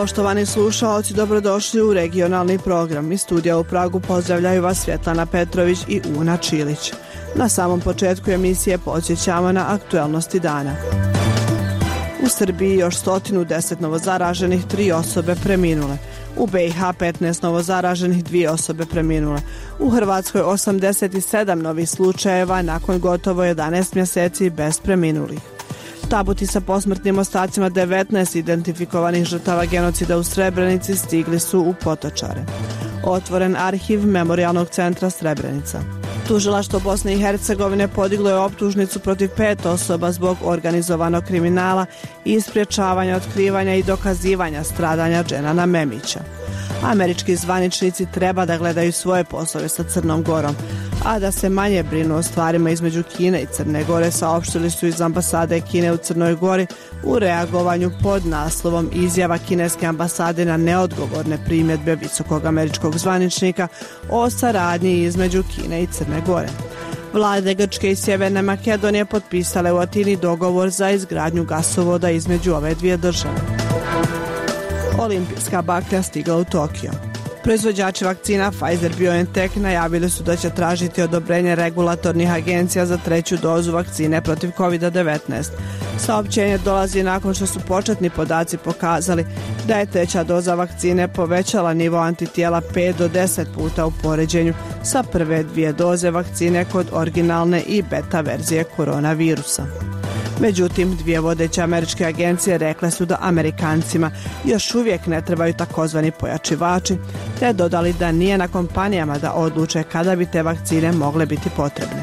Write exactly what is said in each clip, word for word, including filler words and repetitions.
Poštovani slušaoci, dobrodošli u regionalni program. Iz studija u Pragu pozdravljaju vas Svjetlana Petrović i Una Čilić. Na samom početku emisije podsjećamo na aktuelnosti dana. U Srbiji još sto deset novozaraženih, tri osobe preminule. U B i H petnaest novozaraženih, dvije osobe preminule. U Hrvatskoj osamdeset sedam novih slučajeva nakon gotovo jedanaest mjeseci bez preminulih. Tabuti sa posmrtnim ostacima devetnaest identifikovanih žrtava genocida u Srebrenici stigli su u Potočare. Otvoren arhiv Memorijalnog centra Srebrenica. Tužilaštvo Bosne i Hercegovine podiglo je optužnicu protiv pet osoba zbog organizovanog kriminala i sprječavanja otkrivanja i dokazivanja stradanja Dženana Memića. Američki zvaničnici treba da gledaju svoje poslove sa Crnom Gorom, a da se manje brinu o stvarima između Kine i Crne Gore, saopštili su iz ambasade Kine u Crnoj Gori u reagovanju pod naslovom Izjava kineske ambasade na neodgovorne primjedbe visokog američkog zvaničnika o saradnji između Kine i Crne Gore. Vlade Grčke i Sjeverne Makedonije potpisale u Atini dogovor za izgradnju gasovoda između ove dvije države. Olimpijska baklja stigla u Tokio. Proizvođači vakcina Pfizer-BioNTech najavili su da će tražiti odobrenje regulatornih agencija za treću dozu vakcine protiv kovid devetnaest. Saopćenje dolazi nakon što su početni podaci pokazali da je treća doza vakcine povećala nivo antitijela pet do deset puta u poređenju sa prve dvije doze vakcine kod originalne i beta verzije koronavirusa. Međutim, dvije vodeće američke agencije rekle su da Amerikancima još uvijek ne trebaju takozvani pojačivači, te dodali da nije na kompanijama da odluče kada bi te vakcine mogle biti potrebne.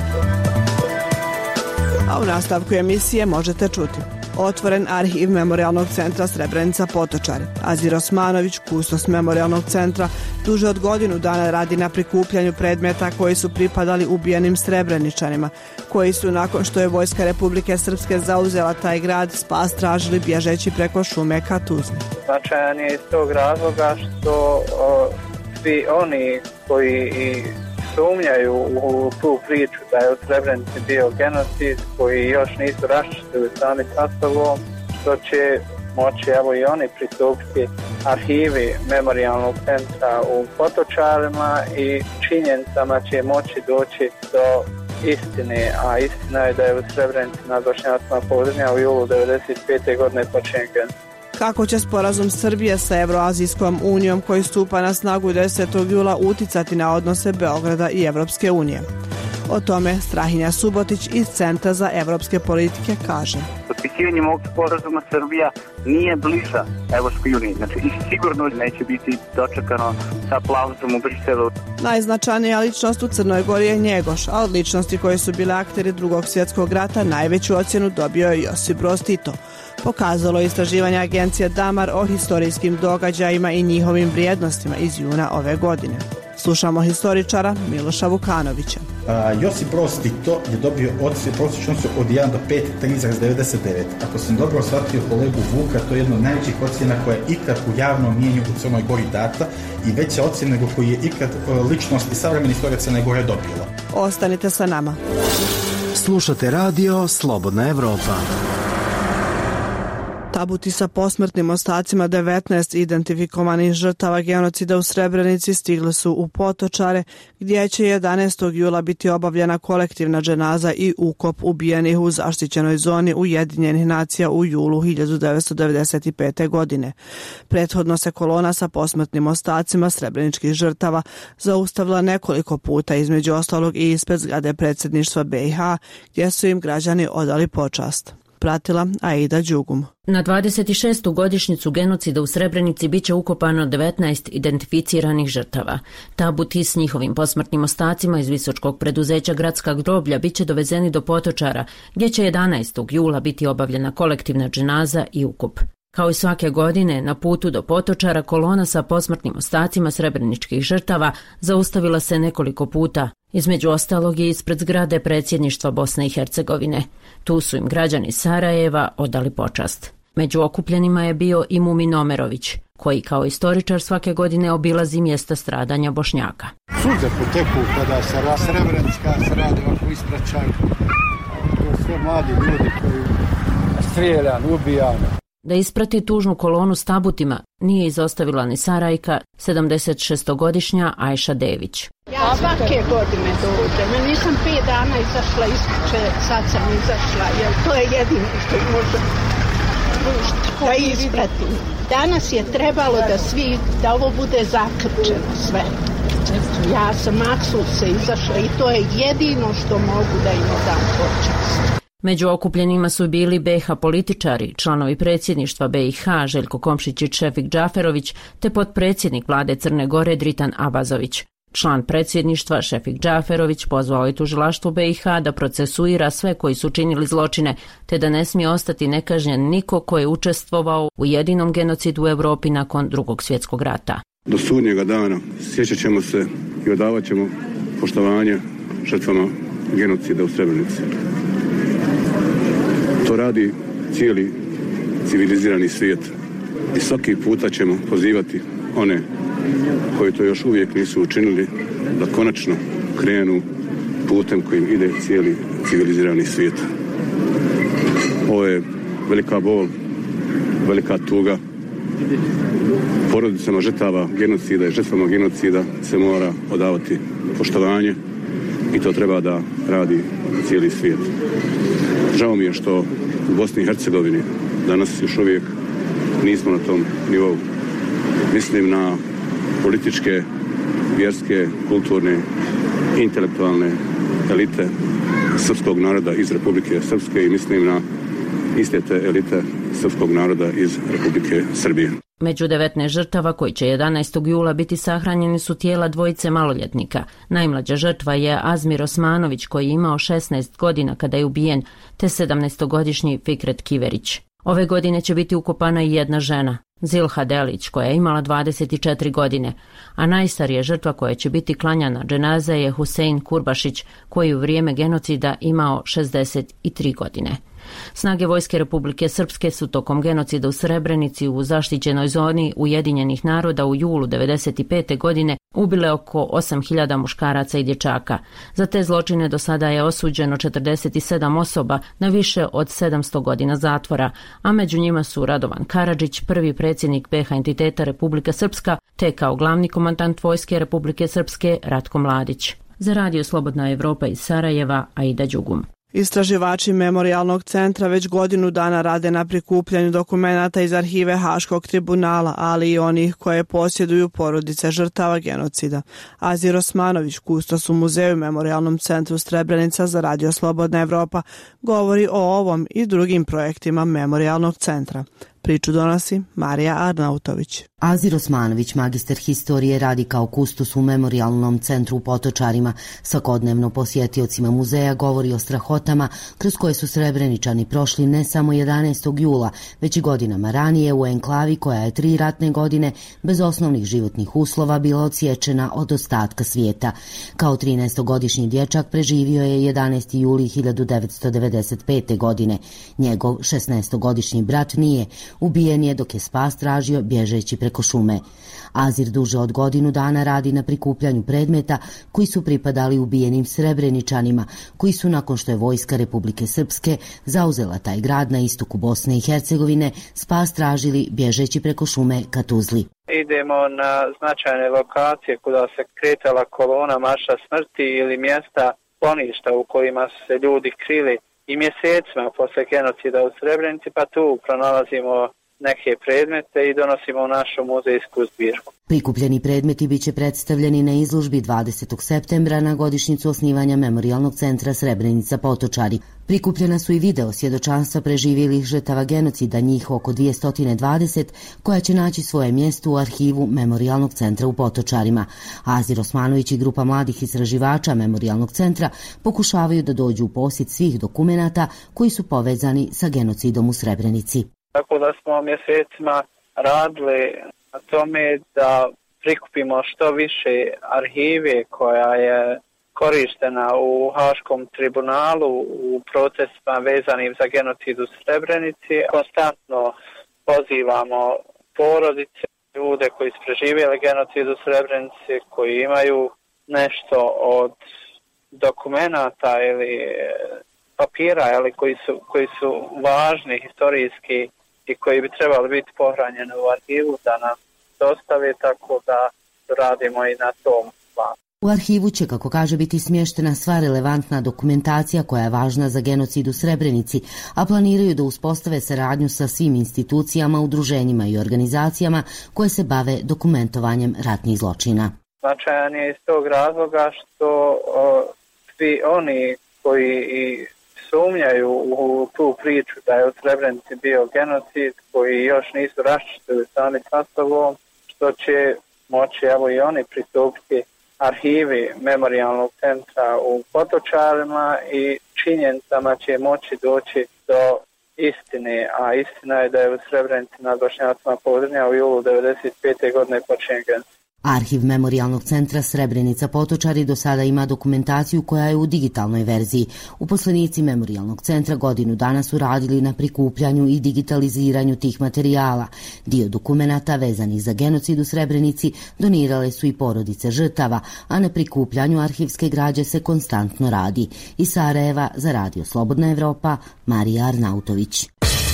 A u nastavku emisije možete čuti: otvoren arhiv Memorijalnog centra Srebrenica Potočare. Azir Osmanović, kustos Memorijalnog centra, duže od godinu dana radi na prikupljanju predmeta koji su pripadali ubijenim Srebreničanima, koji su nakon što je Vojska Republike Srpske zauzela taj grad spas tražili bježeći preko šume ka Tuzli. Značajan je iz tog razloga što o, svi oni koji i sumnjaju u tu priču da je u Srebrenici bio genocid, koji još nisu raščistili sami sa sobom, što će moći evo i oni pristupiti arhivi Memorijalnog centra u Potočarima i činjenicama će moći doći do istine, a istina je da je u Srebrenici nad Bošnjacima Podrinja u julu devedeset pete godine počinjen genocid. Kako će sporazum Srbije sa Evroazijskom unijom koji stupa na snagu desetog jula uticati na odnose Beograda i Evropske unije? O tome Strahinja Subotić iz Centra za evropske politike kaže: potpisivanjem ovog sporazuma Srbija nije bliža Evropskoj uniji, znači i sigurno neće biti dočekano sa aplauzom u Briselu. Najznačajnija ličnost u Crnoj Gori je Njegoš, a od ličnosti koje su bile akteri drugog svjetskog rata najveću ocjenu dobio je Josip Broz Tito. Pokazalo je istraživanje agencije Damar o historijskim događajima i njihovim vrijednostima iz juna ove godine. Slušamo historičara Miloša Vukanovića. A, Josip Broz Tito je dobio ocjenu prosječnu od jedan do pet, tri zarez devedeset devet. Ako sam dobro shvatio kolegu Vuka, to je jedna od najvećih ocjena koja je ikad u javnom mnijenju u Crnoj Gori data i veća ocjena nego koji je ikad ličnost i savremena istorija Crne Gore dobila. Ostanite sa nama. Slušate radio Slobodna Evropa. Tabuti sa posmrtnim ostacima devetnaest identifikovanih žrtava genocida u Srebrenici stigli su u Potočare, gdje će jedanaestog jula biti obavljena kolektivna dženaza i ukop ubijenih u zaštićenoj zoni Ujedinjenih nacija u julu hiljadu devetsto devedeset pete. godine. Prethodno se kolona sa posmrtnim ostacima srebreničkih žrtava zaustavila nekoliko puta, između ostalog i ispred zgrade predsjedništva B i H, gdje su im građani odali počast. Pratila Aida Đugum. Na dvadeset šestu godišnjicu genocida u Srebrenici biće ukopano devetnaest identificiranih žrtava. Tabuti s njihovim posmrtnim ostacima iz Visočkog preduzeća Gradska groblja biće dovezeni do Potočara, gdje će jedanaestog jula biti obavljena kolektivna dženaza i ukop. Kao i svake godine, na putu do Potočara kolona sa posmrtnim ostacima srebreničkih žrtava zaustavila se nekoliko puta, između ostalog i ispred zgrade predsjedništva Bosne i Hercegovine. Tu su im građani Sarajeva odali počast. Među okupljenima je bio i Mumin Omerović, koji kao istoričar svake godine obilazi mjesta stradanja Bošnjaka. Suze poteku kada se Srebrenica se radi ovako ispraćaju. To sve mladi ljudi koji strijeljani, ubijani. Da isprati tužnu kolonu s tabutima nije izostavila ni Sarajka, sedamdesetšestogodišnja Ajša Dević. Ja svake godine dođem, nisam pet dana izašla iz kuće, sad sam izašla, jer to je jedino što može da ispratim. Danas je trebalo da svi, da ovo bude zakrčeno sve. Ja sam maksus se izašla i to je jedino što mogu da im dam počast. Među okupljenima su bili B i H političari, članovi predsjedništva B i H Željko Komšić i Šefik Džaferović, te potpredsjednik vlade Crne Gore Dritan Abazović. Član predsjedništva Šefik Džaferović pozvao je tužilaštvo B i H da procesuira sve koji su činili zločine, te da ne smije ostati nekažnjen niko ko je učestvovao u jedinom genocidu u Europi nakon Drugog svjetskog rata. Do sudnjega dana sjećat ćemo se i odavat ćemo poštovanje žrtvama genocida u Srebrenici. To radi cijeli civilizirani svijet i svaki puta ćemo pozivati one koji to još uvijek nisu učinili da konačno krenu putem kojim ide cijeli civilizirani svijet. Ovo je velika bol, velika tuga. Porodicama žrtava genocida i žrtvama genocida se mora odavati poštovanje i to treba da radi cijeli svijet. Žao mi je što u Bosni i Hercegovini danas još uvijek nismo na tom nivou. Mislim na političke, vjerske, kulturne, intelektualne elite srpskog naroda iz Republike Srpske i mislim na iste te elite srpskog naroda iz Republike Srbije. Među devetnaest žrtava koji će jedanaestog jula biti sahranjeni su tijela dvojice maloljetnika. Najmlađa žrtva je Azmir Osmanović koji je imao šesnaest godina kada je ubijen, te sedamnaestogodišnji Fikret Kiverić. Ove godine će biti ukopana i jedna žena, Zilha Delić, koja je imala dvadeset četiri godine, a najstarija žrtva koja će biti klanjana dženaza je Husein Kurbašić, koji je u vrijeme genocida imao šezdeset tri godine. Snage Vojske Republike Srpske su tokom genocida u Srebrenici u zaštićenoj zoni Ujedinjenih naroda u julu devedeset pete. godine ubile oko osam hiljada muškaraca i dječaka. Za te zločine do sada je osuđeno četrdeset sedam osoba na više od sedamsto godina zatvora, a među njima su Radovan Karadžić, prvi predsjednik B i H entiteta Republika Srpska, te kao glavni komandant Vojske Republike Srpske Ratko Mladić. Za Radio Slobodna Evropa iz Sarajeva, Aida Đugum. Istraživači Memorijalnog centra već godinu dana rade na prikupljanju dokumenata iz arhive Haškog tribunala, ali i onih koje posjeduju porodice žrtava genocida. Azir Osmanović, kustos u muzeju Memorijalnom centru Srebrenica za Radio Slobodna Evropa, govori o ovom i drugim projektima Memorijalnog centra. Priču donosi Marija Arnautović. Azir Osmanović, magister historije, radi kao kustos u Memorijalnom centru u Potočarima. Svakodnevno posjetiocima muzeja govori o strahotama kroz koje su Srebreničani prošli ne samo jedanaestog jula, već i godinama ranije u enklavi koja je tri ratne godine bez osnovnih životnih uslova bila odsječena od ostatka svijeta. Kao trinaestogodišnji dječak preživio je jedanaesti juli hiljadu devetsto devedeset pete. godine. Njegov šesnaestogodišnji brat nije. Ubijen je dok je spas tražio bježeći preko šume. Azir duže od godinu dana radi na prikupljanju predmeta koji su pripadali ubijenim Srebreničanima, koji su nakon što je Vojska Republike Srpske zauzela taj grad na istoku Bosne i Hercegovine, spas tražili bježeći preko šume ka Tuzli. Idemo na značajne lokacije kuda se kretala kolona marša smrti ili mjesta skloništa u kojima su se ljudi krili i mjesecima posle genocida u Srebrenici, pa tu pronalazimo neke predmete i donosimo u našu muzejsku zbirku. Prikupljeni predmeti bit će predstavljeni na izložbi dvadesetog septembra na godišnjicu osnivanja Memorijalnog centra Srebrenica Potočari. Prikupljena su i video svjedočanstva preživjelih žrtava genocida, njih oko dvjesto dvadeset, koja će naći svoje mjesto u arhivu Memorijalnog centra u Potočarima. Azir Osmanović i grupa mladih istraživača Memorijalnog centra pokušavaju da dođu u posjed svih dokumenata koji su povezani sa genocidom u Srebrenici. Tako da smo mjesecima radili na tome da prikupimo što više arhive koja je korištena u Haškom tribunalu u procesima vezanim za genocid u Srebrenici. Konstantno pozivamo porodice, ljude koji su preživjeli genocid u Srebrenici, koji imaju nešto od dokumenata ili papira ili koji su, koji su važni historijski i koji bi trebali biti pohranjeni u arhivu da nam dostave, tako da radimo i na tom planu. U arhivu će, kako kaže, biti smještena sva relevantna dokumentacija koja je važna za genocid u Srebrenici, a planiraju da uspostave saradnju sa svim institucijama, udruženjima i organizacijama koje se bave dokumentovanjem ratnih zločina. Značajan je iz tog razloga što o, svi oni koji i sumnjaju u tu priču da je u Srebrenici bio genocid, koji još nisu raščistili sami sa sobom, što će moći evo i oni pristupiti arhivi Memorijalnog centra u Potočarima i činjenicama će moći doći do istine, a istina je da je u Srebrenici nad Bošnjacima Podrinja u julu devedeset pete godine počinjen genocid. Arhiv Memorijalnog centra Srebrenica Potočari do sada ima dokumentaciju koja je u digitalnoj verziji. Uposlenici Memorijalnog centra godinu dana su radili na prikupljanju i digitaliziranju tih materijala. Dio dokumenata vezanih za genocid u Srebrenici donirale su i porodice žrtava, a na prikupljanju arhivske građe se konstantno radi. Iz Sarajeva za Radio Slobodna Evropa, Marija Arnautović.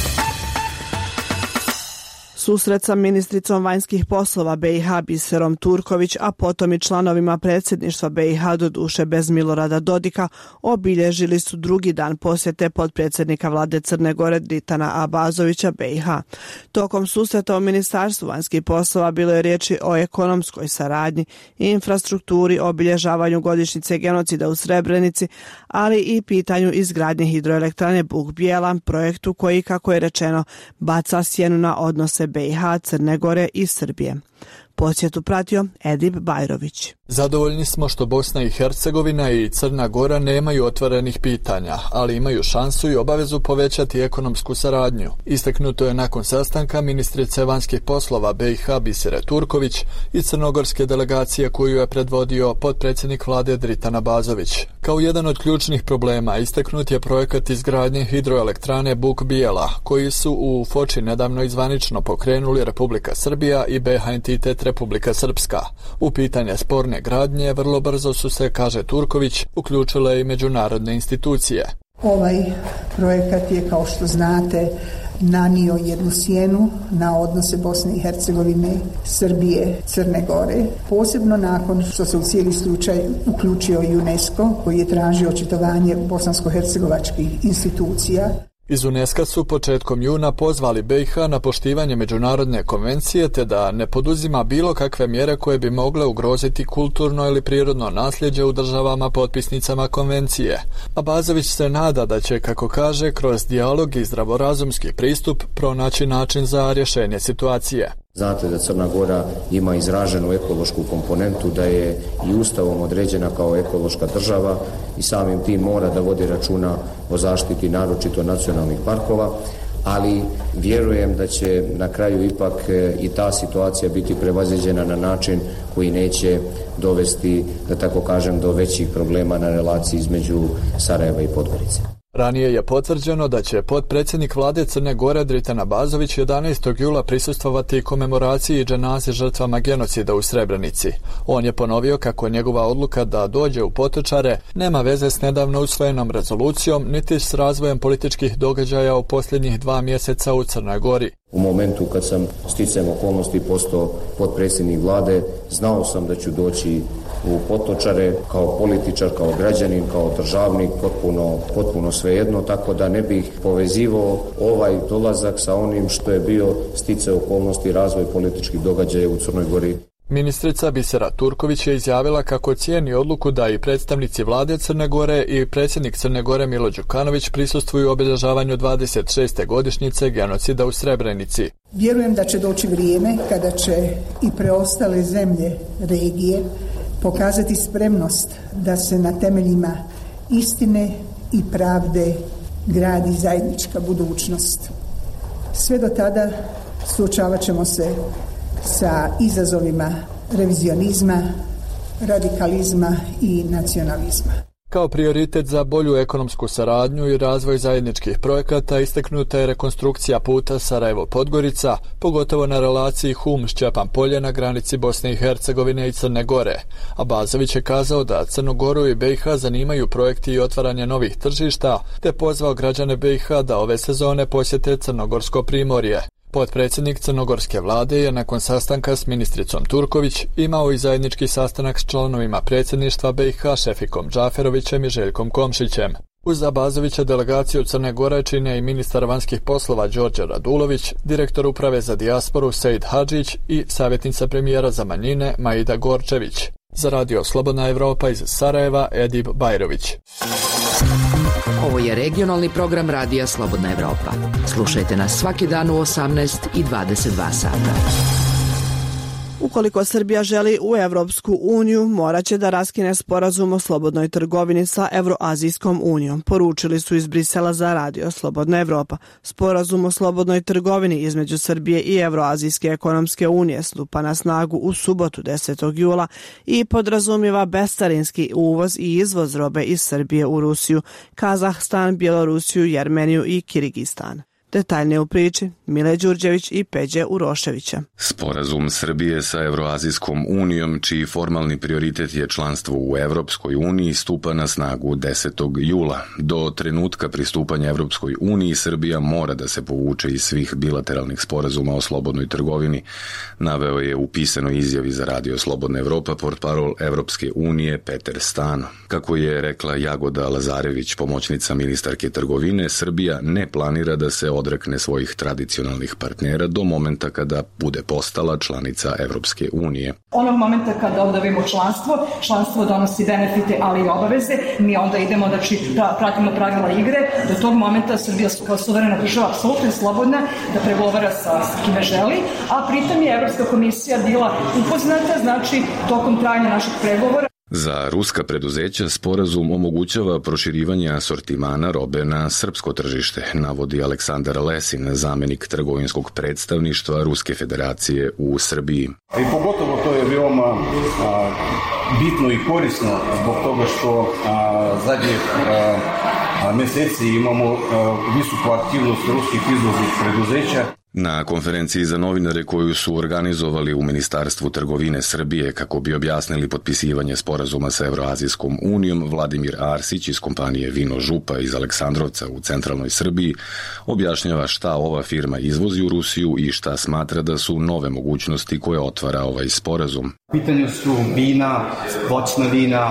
Susret sa ministricom vanjskih poslova B i H Biserom Turković, a potom i članovima predsjedništva B i H, doduše bez Milorada Dodika, obilježili su drugi dan posjete potpredsjednika vlade Crne Gore Dritana Abazovića B i H. Tokom susreta u Ministarstvu vanjskih poslova bilo je riječi o ekonomskoj saradnji, infrastrukturi, obilježavanju godišnjice genocida u Srebrenici, ali i pitanju izgradnje hidroelektrane Buk Bijela, projektu koji, kako je rečeno, baca sjenu na odnose B i H, Crne Gore i Srbije. Posjetu pratio Edip Bajrović. Zadovoljni smo što Bosna i Hercegovina i Crna Gora nemaju otvorenih pitanja, ali imaju šansu i obavezu povećati ekonomsku saradnju. Istaknuto je nakon sastanka ministrice vanjskih poslova B i H Bisere Turković i crnogorske delegacije koju je predvodio potpredsjednik vlade Dritan Abazović. Kao jedan od ključnih problema istaknut je projekat izgradnje hidroelektrane Buk Bijela, koji su u Foči nedavno izvanično pokrenuli Republika Srbija i B H entitet Republika Srpska. U pitanje sporne gradnje vrlo brzo su se, kaže Turković, uključile i međunarodne institucije. Ovaj projekat je, kao što znate, nanio jednu sjenu na odnose Bosne i Hercegovine, Srbije, Crne Gore, posebno nakon što se u cijeli slučaj uključio i UNESCO, koji je tražio očitovanje bosansko-hercegovačkih institucija. Iz UNESCO su početkom juna pozvali B i H na poštivanje međunarodne konvencije te da ne poduzima bilo kakve mjere koje bi mogle ugroziti kulturno ili prirodno nasljeđe u državama potpisnicama konvencije. Abazović se nada da će, kako kaže, kroz dijalog i zdravorazumski pristup pronaći način za rješenje situacije. Znate da Crna Gora ima izraženu ekološku komponentu, da je i ustavom određena kao ekološka država i samim tim mora da vodi računa o zaštiti naročito nacionalnih parkova, ali vjerujem da će na kraju ipak i ta situacija biti prevaziđena na način koji neće dovesti, da tako kažem, do većih problema na relaciji između Sarajeva i Podgorice. Ranije je potvrđeno da će potpredsjednik vlade Crne Gore Dritan Abazović jedanaestog jula prisustvovati komemoraciji dženaze žrtvama genocida u Srebrenici. On je ponovio kako njegova odluka da dođe u Potočare nema veze s nedavno usvojenom rezolucijom niti s razvojem političkih događaja u posljednjih dva mjeseca u Crnoj Gori. U momentu kad sam sticajem okolnosti postao potpredsjednik vlade, znao sam da ću doći u Potočare kao političar, kao građanin, kao državnik, potpuno, potpuno svejedno, tako da ne bih povezivao ovaj dolazak sa onim što je bio sticaj okolnosti i razvoj političkih događaja u Crnoj Gori. Ministrica Bisera Turković je izjavila kako cijeni odluku da i predstavnici vlade Crne Gore i predsjednik Crne Gore Milo Đukanović prisustvuju obilježavanju dvadeset šeste godišnjice genocida u Srebrenici. Vjerujem da će doći vrijeme kada će i preostale zemlje regije pokazati spremnost da se na temeljima istine i pravde gradi zajednička budućnost. Sve do tada suočavat ćemo se sa izazovima revizionizma, radikalizma i nacionalizma. Kao prioritet za bolju ekonomsku saradnju i razvoj zajedničkih projekata istaknuta je rekonstrukcija puta Sarajevo-Podgorica, pogotovo na relaciji Hum-Šćepan-Polje na granici Bosne i Hercegovine i Crne Gore, a Bazović je kazao da Crnu Goru i B i H zanimaju projekti i otvaranje novih tržišta, te pozvao građane B i H da ove sezone posjete Crnogorsko primorje. Potpredsjednik crnogorske vlade je nakon sastanka s ministricom Turković imao i zajednički sastanak s članovima predsjedništva B i H Šefikom Džaferovićem i Željkom Komšićem. Uz Abazovića delegaciju Crne Gore čine i ministar vanjskih poslova Đorđe Radulović, direktor uprave za dijasporu Sejid Hadžić i savjetnica premijera za manjine Maida Gorčević. Za radio Slobodna Evropa iz Sarajeva Edib Bajrović. Ovo je regionalni program radija Slobodna Evropa. Slušajte nas svaki dan u osamnaest i dvadeset dva sata. Ukoliko Srbija želi u Evropsku uniju, morat će da raskine sporazum o slobodnoj trgovini sa Evroazijskom unijom, poručili su iz Brisela za radio Slobodna Evropa. Sporazum o slobodnoj trgovini između Srbije i Evroazijske ekonomske unije stupa na snagu u subotu desetog jula i podrazumijeva bescarinski uvoz i izvoz robe iz Srbije u Rusiju, Kazahstan, Bjelorusiju, Jermeniju i Kirgistan. Detaljnije u priči Mile Đurđević i Peđe Uroševića. Sporazum Srbije sa Evroazijskom unijom, čiji formalni prioritet je članstvo u Evropskoj uniji, stupa na snagu desetog jula. Do trenutka pristupanja Evropskoj uniji Srbija mora da se povuče iz svih bilateralnih sporazuma o slobodnoj trgovini, naveo je u pisanoj izjavi za radio Slobodna Evropa portparol Evropske unije Peter Stano. Kako je rekla Jagoda Lazarević, pomoćnica ministarke trgovine, Srbija ne planira da se odrekne svojih tradicionalnih partnera do momenta kada bude postala članica Evropske unije. Onog momenta kada obavimo članstvo, članstvo donosi benefite, ali i obaveze, mi onda idemo, znači, da pratimo pravila igre. Do tog momenta Srbija kao suverena država apsolutno slobodna da pregovara sa kime želi, a pritom je Evropska komisija bila upoznata, znači, tokom trajanja naših pregovora. Za ruska preduzeća sporazum omogućava proširivanje asortimana robe na srpsko tržište, navodi Aleksandar Lesin, zamenik trgovinskog predstavništva Ruske federacije u Srbiji. I pogotovo to je veoma a, bitno i korisno zbog toga što a, zadnjih mjeseci imamo a, visoku aktivnost ruskih izvoznih preduzeća. Na konferenciji za novinare koju su organizovali u Ministarstvu trgovine Srbije kako bi objasnili potpisivanje sporazuma sa Evroazijskom unijom, Vladimir Arsić iz kompanije Vino Župa iz Aleksandrovca u centralnoj Srbiji objašnjava šta ova firma izvozi u Rusiju i šta smatra da su nove mogućnosti koje otvara ovaj sporazum. U pitanju su vina, voćna vina,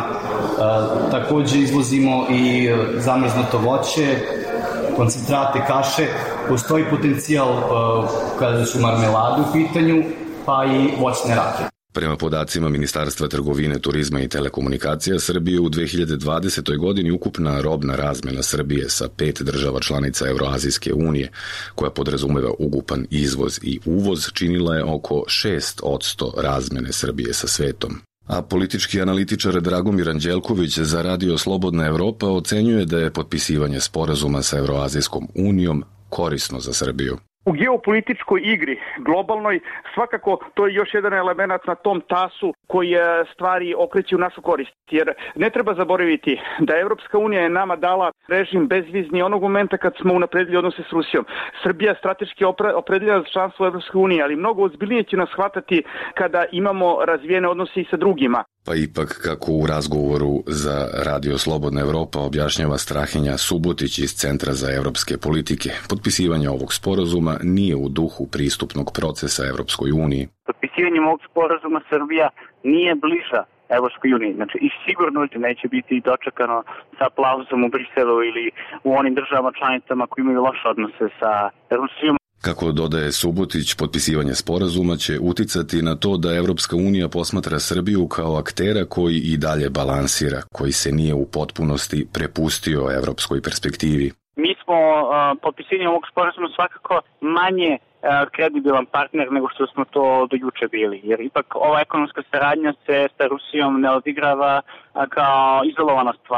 e, također izvozimo i zamrznuto voće, koncentrate, kaše. Postoji potencijal uh, kada su marmelade u pitanju, pa i voćne rakije. Prema podacima Ministarstva trgovine, turizma i telekomunikacija Srbije u dve hiljade dvadesetoj godini ukupna robna razmjena Srbije sa pet država članica Evroazijske unije, koja podrazumeva ukupan izvoz i uvoz, činila je oko šest posto razmjene Srbije sa svetom. A politički analitičar Dragomir Anđelković za radio Slobodna Evropa ocenjuje da je potpisivanje sporazuma sa Evroazijskom unijom korisno za Srbiju. U geopolitičkoj igri, globalnoj, svakako to je još jedan element na tom tasu koji stvari okreće u našu korist. Jer ne treba zaboraviti da Evropska unija je nama dala režim bezvizni onog momenta kad smo unapredili odnose s Rusijom. Srbija je strateški opredeljena za članstvo u Evropskoj uniji, ali mnogo ozbiljnije će nas shvatati kada imamo razvijene odnose i sa drugima. Pa ipak, kako u razgovoru za radio Slobodna Evropa objašnjava Strahinja Subotić iz Centra za evropske politike, potpisivanje ovog sporazuma nije u duhu pristupnog procesa Evropskoj uniji. Potpisivanjem ovog sporazuma Srbija nije bliža Evropskoj uniji. Znači, i sigurno neće biti dočekano sa aplauzom u Briselu ili u onim državama članicama koji imaju loše odnose sa Rusijom. Kako dodaje Subotić, potpisivanje sporazuma će uticati na to da Evropska unija posmatra Srbiju kao aktera koji i dalje balansira, koji se nije u potpunosti prepustio evropskoj perspektivi. Mi smo uh, potpisivanjem ovog sporazuma svakako manje uh, kredibilan partner nego što smo to do juče bili, jer ipak ova ekonomska saradnja se sa Rusijom ne odigrava uh, kao izolovana stvar.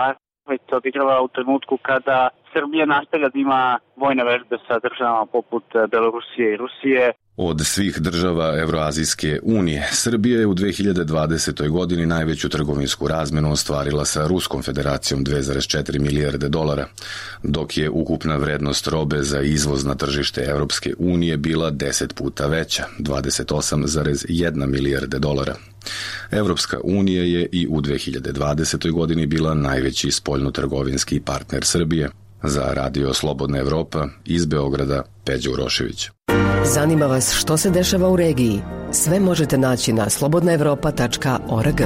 već se odigrava u trenutku kada Srbija nastavlja da ima vojne vežbe sa državama poput Belorusije i Rusije. Od svih država Evroazijske unije, Srbija je u dve hiljade dvadesetoj godini najveću trgovinsku razmenu ostvarila sa Ruskom federacijom dve zarez četiri milijarde dolara, dok je ukupna vrednost robe za izvoz na tržište Evropske unije bila deset puta veća, dvadeset osam zarez jedna milijarde dolara. Evropska unija je i u dve hiljade dvadesetoj godini bila najveći spoljnotrgovinski partner Srbije. Za Radio Slobodna Evropa iz Beograda, Peđa Urošević. Zanima vas što se dešava u regiji? Sve možete naći na slobodna evropa tačka org.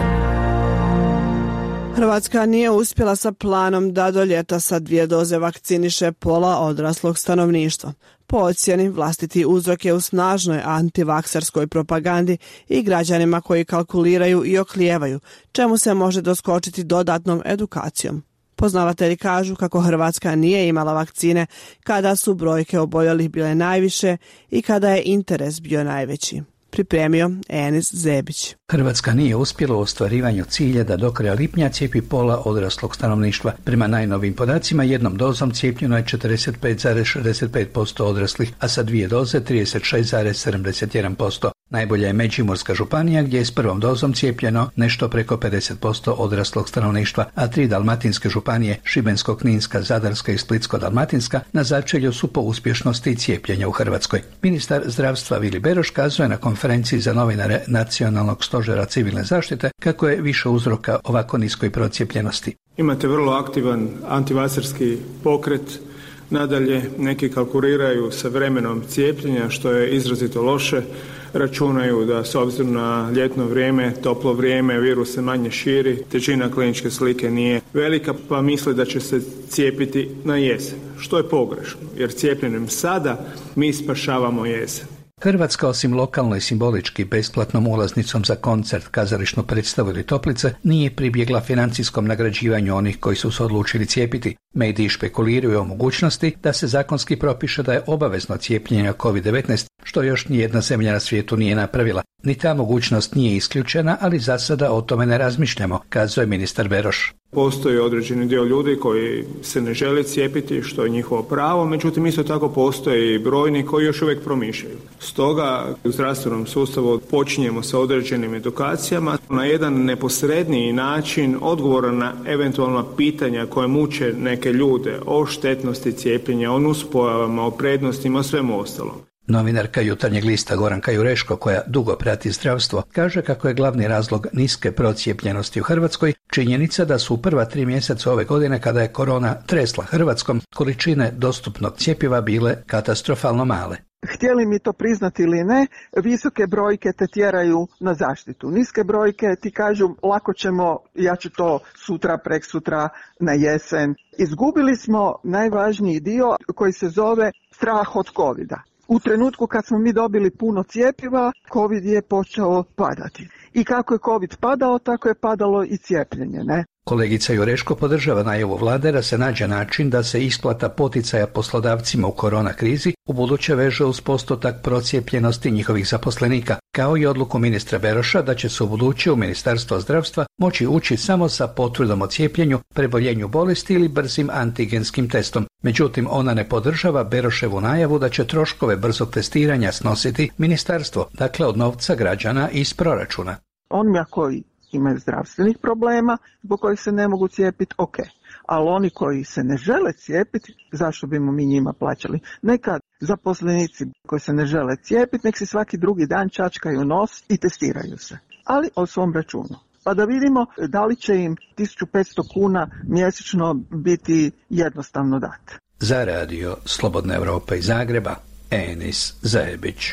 Hrvatska nije uspjela sa planom da do ljeta sa dvije doze vakciniše pola odraslog stanovništva. Po ocjeni, vlastiti uzrok je u snažnoj antivakserskoj propagandi i građanima koji kalkuliraju i oklijevaju, čemu se može doskočiti dodatnom edukacijom. Poznavatelji kažu kako Hrvatska nije imala vakcine kada su brojke oboljelih bile najviše i kada je interes bio najveći. Pripremio Enis Zebić. Hrvatska nije uspjela u ostvarivanju cilja da do kraja lipnja cijepi pola odraslog stanovništva. Prema najnovim podacima, jednom dozom cijepljeno je četrdeset pet zarez šezdeset pet posto odraslih, a sa dvije doze trideset šest zarez sedamdeset jedan posto. Najbolja je Međimurska županija gdje je s prvom dozom cijepljeno nešto preko pedeset posto odraslog stanovništva, a tri dalmatinske županije, Šibensko-kninska, Zadarska i Splitsko-dalmatinska, na začelju su po uspješnosti cijepljenja u Hrvatskoj. Ministar zdravstva Vili Beroš kazuje na konferenciji za novinare Nacionalnog stožera civilne zaštite kako je više uzroka ovako niskoj procijepljenosti. Imate vrlo aktivan antivakserski pokret. Nadalje, neki kalkuliraju sa vremenom cijepljenja, što je izrazito loše. Računaju da s obzirom na ljetno vrijeme, toplo vrijeme, virus se manje širi, težina kliničke slike nije velika, pa misle da će se cijepiti na jesen, što je pogrešno, jer cijepljenjem sada mi spašavamo jesen. Hrvatska, osim lokalno i simbolički besplatnom ulaznicom za koncert, kazališnu predstavu ili toplice, nije pribjegla financijskom nagrađivanju onih koji su se odlučili cijepiti. Mediji špekuliraju o mogućnosti da se zakonski propiše da je obavezno cijepljenje na kovid devetnaest, što još nijedna zemlja na svijetu nije napravila. Ni ta mogućnost nije isključena, ali za sada o tome ne razmišljamo, kazuje ministar Beroš. Postoji određeni dio ljudi koji se ne žele cijepiti, što je njihovo pravo, međutim isto tako postoje i brojni koji još uvijek promišljaju. Stoga u zdravstvenom sustavu počinjemo sa određenim edukacijama na jedan neposredniji način odgovora na eventualna pitanja koje muče neke ljude o štetnosti cijepljenja, o nuspojavama, o prednostima, o svemu ostalom. Novinarka Jutarnjeg lista Goranka Jureško, koja dugo prati zdravstvo, kaže kako je glavni razlog niske procijepljenosti u Hrvatskoj činjenica da su u prva tri mjeseca ove godine, kada je korona tresla Hrvatskom, količine dostupnog cjepiva bile katastrofalno male. Htjeli mi to priznati ili ne, visoke brojke te tjeraju na zaštitu. Niske brojke ti kažu lako ćemo, ja ću to sutra, preksutra, na jesen. Izgubili smo najvažniji dio koji se zove strah od covida. U trenutku kad smo mi dobili puno cjepiva, covid je počeo padati. I kako je covid padao, tako je padalo i cijepljenje, ne? Kolegica Jureško podržava najavu vlade da se nađe način da se isplata poticaja poslodavcima u korona krizi ubuduće veže uz postotak procijepljenosti njihovih zaposlenika, kao i odluku ministra Beroša da će se ubuduće u Ministarstvo zdravstva moći ući samo sa potvrdom o cijepljenju, preboljenju bolesti ili brzim antigenskim testom. Međutim, ona ne podržava Beroševu najavu da će troškove brzog testiranja snositi ministarstvo, dakle od novca građana iz proračuna. Onima koji imaju zdravstvenih problema zbog kojih se ne mogu cijepiti, ok. Ali oni koji se ne žele cijepiti, zašto bimo mi njima plaćali? Neka zaposlenici koji se ne žele cijepiti, nek se svaki drugi dan čačkaju nos i testiraju se. Ali o svom računu. Pa da vidimo da li će im tisuću petsto kuna mjesečno biti jednostavno dati. Za radio Slobodna Evropa iz Zagreba, Enis Zebić.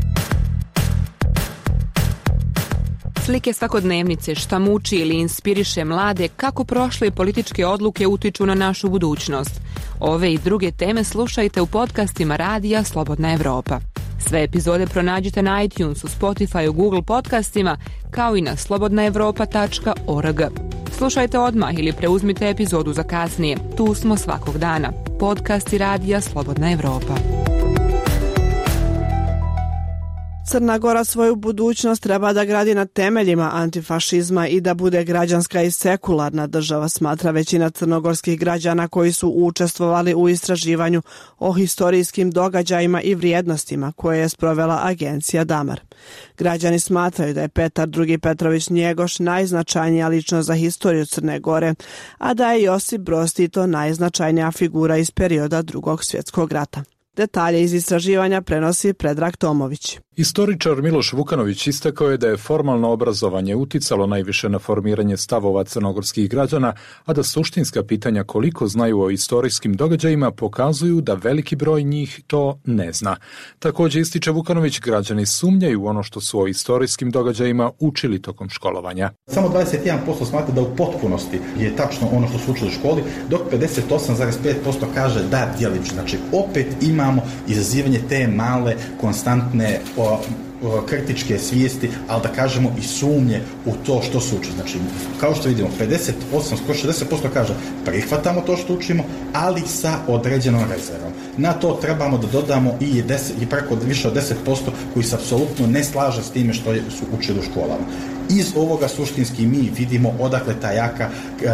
Slike svakodnevnice, šta muči ili inspiriše mlade, kako prošle političke odluke utiču na našu budućnost. Ove i druge teme slušajte u podcastima Radija Slobodna Evropa. Sve epizode pronađite na iTunesu, Spotify, Google podcastima, kao i na slobodna evropa tačka org. Slušajte odmah ili preuzmite epizodu za kasnije. Tu smo svakog dana. Podcasti Radija Slobodna Evropa. Crna Gora svoju budućnost treba da gradi na temeljima antifašizma i da bude građanska i sekularna država, smatra većina crnogorskih građana koji su učestvovali u istraživanju o historijskim događajima i vrijednostima koje je sprovela agencija Damar. Građani smatraju da je Petar drugi Petrović Njegoš najznačajnija ličnost za historiju Crne Gore, a da je Josip Broz Tito najznačajnija figura iz perioda Drugog svjetskog rata. Detalje iz istraživanja prenosi Predrag Tomović. Istoričar Miloš Vukanović istakao je da je formalno obrazovanje uticalo najviše na formiranje stavova crnogorskih građana, a da suštinska pitanja koliko znaju o istorijskim događajima pokazuju da veliki broj njih to ne zna. Također ističe Vukanović, građani sumnjaju u ono što su o istorijskim događajima učili tokom školovanja. Samo dvadeset jedan posto smatra da u potpunosti je tačno ono što su učili u školi, dok pedeset osam zarez pet posto kaže da djelično. Znači opet imamo izazivanje te male, konstantne o, o, kritičke svijesti, ali da kažemo i sumnje u to što su učili. Znači, kao što vidimo, pedeset osam, skoro šezdeset posto kaže prihvatamo to što učimo, ali sa određenom rezervom. Na to trebamo da dodamo i, deset, i preko više od deset posto koji se apsolutno ne slaže s time što su učili u školama. Iz ovoga suštinski mi vidimo odakle ta jaka,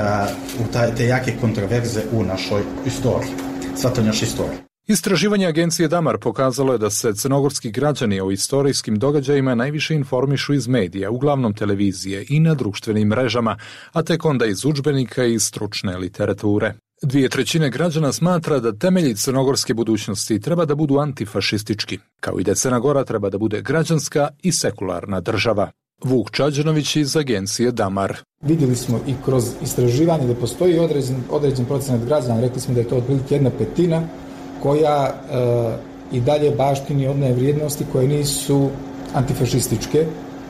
uh, te jake kontroverze u našoj istoriji, svatoj našoj istoriji. Istraživanje agencije Damar pokazalo je da se crnogorski građani o istorijskim događajima najviše informišu iz medija, uglavnom televizije i na društvenim mrežama, a tek onda iz udžbenika i stručne literature. Dvije trećine građana smatra da temelji crnogorske budućnosti treba da budu antifašistički, kao i da Crna Gora treba da bude građanska i sekularna država. Vuk Čađanović iz agencije Damar. Vidjeli smo i kroz istraživanje da postoji određen, određen procenat građana, rekli smo da je to otprilike jedna petina, koja e, i dalje baštini one vrijednosti koje nisu antifašističke,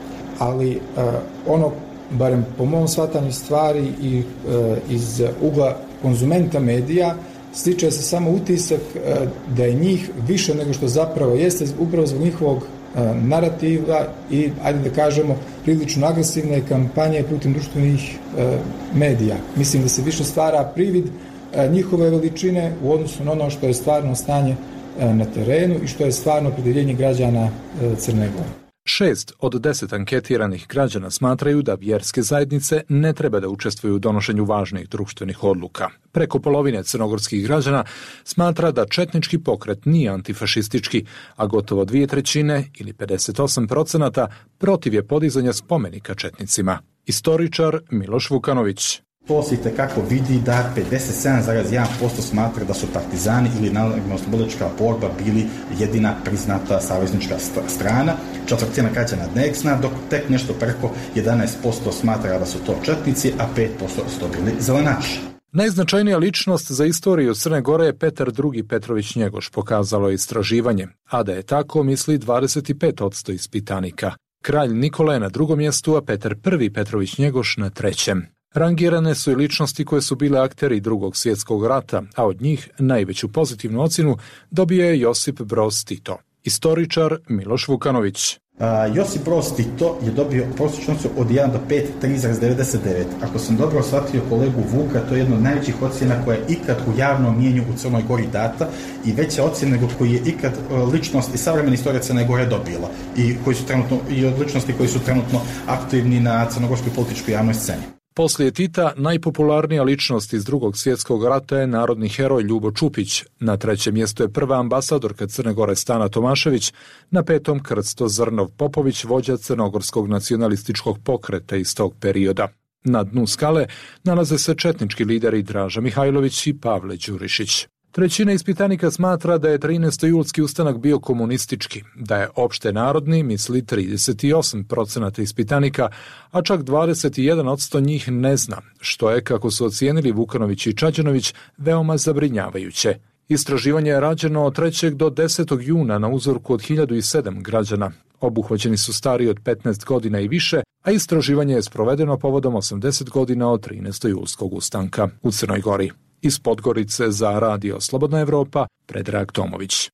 ali e, ono, barem po mom shvatanju stvari i e, iz ugla konzumenta medija, stiče se samo utisak e, da je njih više nego što zapravo jeste, upravo zbog njihovog e, narativa i, ajde da kažemo, prilično agresivne kampanje protiv društvenih e, medija. Mislim da se više stvara privid njihove veličine u odnosu na ono što je stvarno stanje na terenu i što je stvarno opredjeljenje građana Crne Gore. Šest od deset anketiranih građana smatraju da vjerske zajednice ne treba da učestvuju u donošenju važnih društvenih odluka. Preko polovine crnogorskih građana smatra da četnički pokret nije antifašistički, a gotovo dvije trećine ili pedeset osam procenata protiv je podizanja spomenika četnicima. Istoričar Miloš Vukanović. To se itekako vidi da pedeset sedam zarez jedan posto smatra da su partizani ili narodnooslobodilačka borba bili jedina priznata saveznička strana, četvrtina građana ne zna, dok tek nešto preko jedanaest posto smatra da su to četnici, a pet posto su to bili zelenaši. Najznačajnija ličnost za istoriju Crne Gore je Petar drugi Petrović Njegoš, pokazalo je istraživanje, a da je tako misli dvadeset pet posto ispitanika. Kralj Nikola je na drugom mjestu, a Petar prvi Petrović Njegoš na trećem. Rangirane su i ličnosti koje su bile akteri Drugog svjetskog rata, a od njih najveću pozitivnu ocjenu dobio je Josip Broz Tito. Istoričar Miloš Vukanović. Uh, Josip Broz Tito je dobio prosječnu ocjenu od jedan do pet, tri zarez devedeset devet. Ako sam dobro shvatio kolegu Vuka, to je jedna od najvećih ocjena koja je ikad u javnom mijenju u Crnoj Gori data i veća ocjena nego koji je ikad uh, ličnost i savremena istorija Crne Gore dobila i, koji su trenutno, i od ličnosti koji su trenutno aktivni na crnogorskoj političkoj javnoj sceni. Poslije Tita, najpopularnija ličnost iz Drugog svjetskog rata je narodni heroj Ljubo Čupić. Na trećem mjestu je prva ambasadorka Crne Gore Stana Tomašević, na petom Krsto Zrnov Popović, vođa crnogorskog nacionalističkog pokreta iz tog perioda. Na dnu skale nalaze se četnički lideri Draža Mihajlović i Pavle Đurišić. Trećina ispitanika smatra da je trinaestojulski ustanak bio komunistički, da je opšte narodni misli trideset osam procenata ispitanika, a čak dvadeset jedan posto njih ne zna, što je, kako su ocijenili Vukanović i Čađanović, veoma zabrinjavajuće. Istraživanje je rađeno od trećeg do desetog juna na uzorku od hiljadu sedam građana. Obuhvaćeni su stariji od petnaest godina i više, a istraživanje je sprovedeno povodom osamdeset godina od trinaestojulskog ustanka u Crnoj Gori. Iz Podgorice za Radio Slobodna Evropa, Predrag Tomović.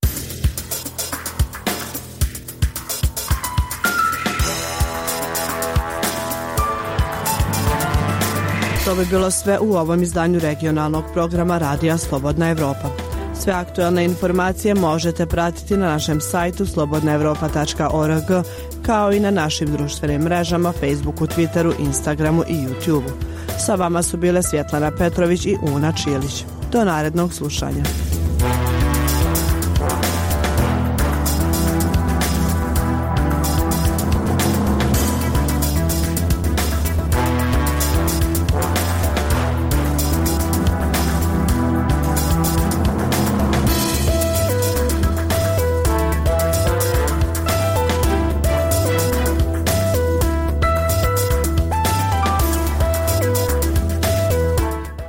To bi bilo sve u ovom izdanju regionalnog programa Radija Slobodna Evropa. Sve aktuelne informacije možete pratiti na našem sajtu slobodna evropa tačka org, kao i na našim društvenim mrežama Facebooku, Twitteru, Instagramu i YouTubeu. Sa vama su bile Svjetlana Petrović i Una Čilić. Do narednog slušanja.